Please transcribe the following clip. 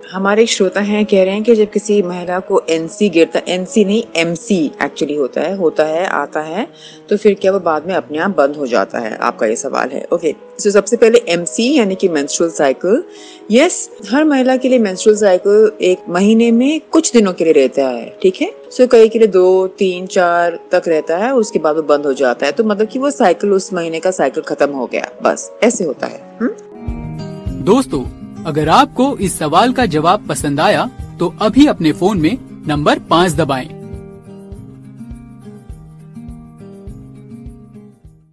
हमारे एक श्रोता हैं, कह रहे हैं कि जब किसी महिला को एनसी गिरता, एनसी नहीं एमसी एक्चुअली होता है आता है, तो फिर क्या वो बाद में अपने आप बंद हो जाता है? आपका ये सवाल है। ओके, सो सबसे पहले एमसी यानी कि मेंस्ट्रुअल साइकिल। यस, हर महिला के लिए मेंस्ट्रुअल साइकिल एक महीने में कुछ दिनों के लिए रहता है, ठीक है। सो कई के लिए 2, 3, 4 तक रहता है, उसके बाद वो बंद हो जाता है। तो मतलब कि वो साइकिल, उस महीने का साइकिल खत्म हो गया, बस ऐसे होता है। दोस्तों, अगर आपको इस सवाल का जवाब पसंद आया तो अभी अपने फोन में नंबर 5 दबाएं।